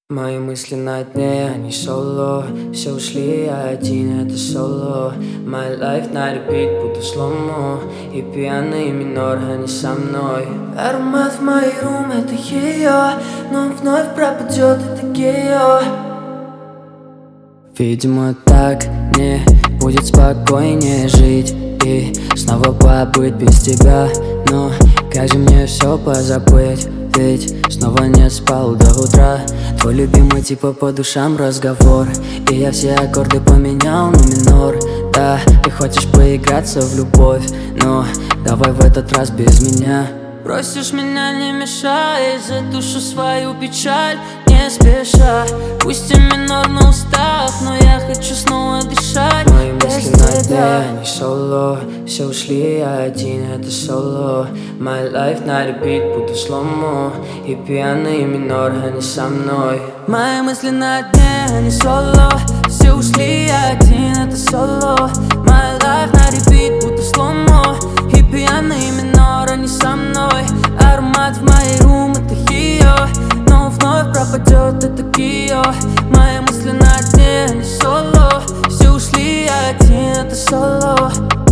Мои мысли на дне, они соло. Все ушли, я один, это соло. My life на репит, будто сломо. И пьяный минор, они со мной. Аромат в моей рум, это ее. Но он вновь пропадет, это гео. Видимо, так мне будет спокойнее жить и снова побыть без тебя. Но как же мне все позабыть? Ведь снова не спал до утра. Твой любимый типа по душам разговор. И я все аккорды поменял на минор. Да, ты хочешь поиграться в любовь, но давай в этот раз без меня. Просишь меня не мешай, задушу свою печаль не спеша. Пусть и минор на устах, но я хочу снова дышать. Мои мысли на дне, они соло. Все ушли, я один, это соло. My life на репит, будто сломо. И пьяный минор, они со мной. Мои мысли на дне, они соло. Все ушли, я один, это соло. My life на репит, будто сломо. И пьяный минор, они со мной. Аромат в моей рум, это ее. Но он вновь пропадет, это гео. Мои мысли на дне, они соло. Все ушли, я один, это соло.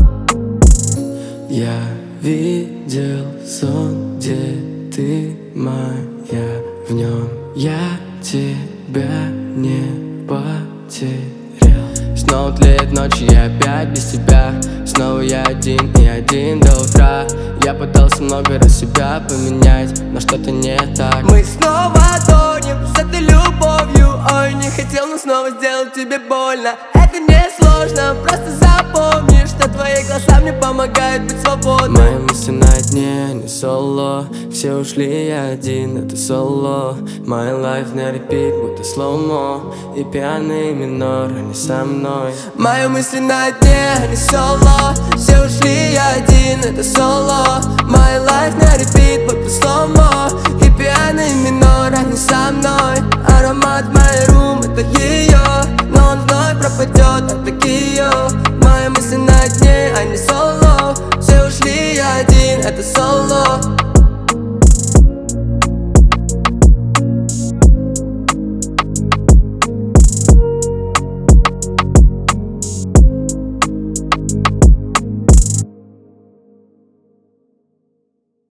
Я видел сон, где ты моя. В нем я тебя не потерял. Снова тлеет ночь, и я опять без тебя. Снова я один и один до утра. Я пытался много раз себя поменять, но что-то не так. Мы снова тонем с этой любовью. Ой, не хотел, но снова сделал тебе больно. Это не сложно, просто запомни, что твои глаза мне помогают быть свободным. Мои мысли на дне, не соло. Все ушли, я один, это соло. My life на репит, будто слоумо. И пьяный минор, они со мной. Мои мысли на дне, они соло. Все ушли, я один, это соло. My life на репит, будто слоумо. И пьяный минор, они со мной. Аромат в моей рум, это ее. Но он вновь пропадет.